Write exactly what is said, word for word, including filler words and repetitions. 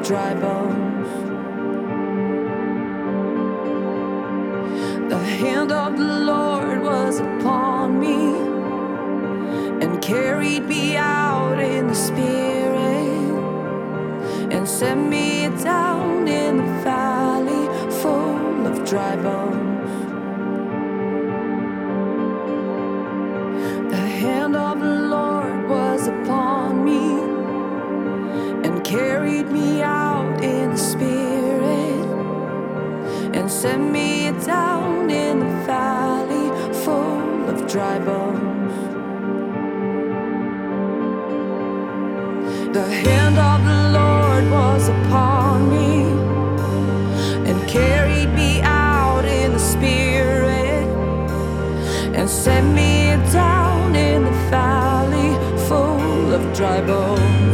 dry bones. The hand of the Lord was upon me and carried me out in the Spirit and set me down in the valley full of dry bones. The hand of the Lord was upon me and carried me out in the Spirit and set me down in the valley full of dry bones. The hand of the Lord was upon me and carried me out in the Spirit and set me down in the valley full of dry bones.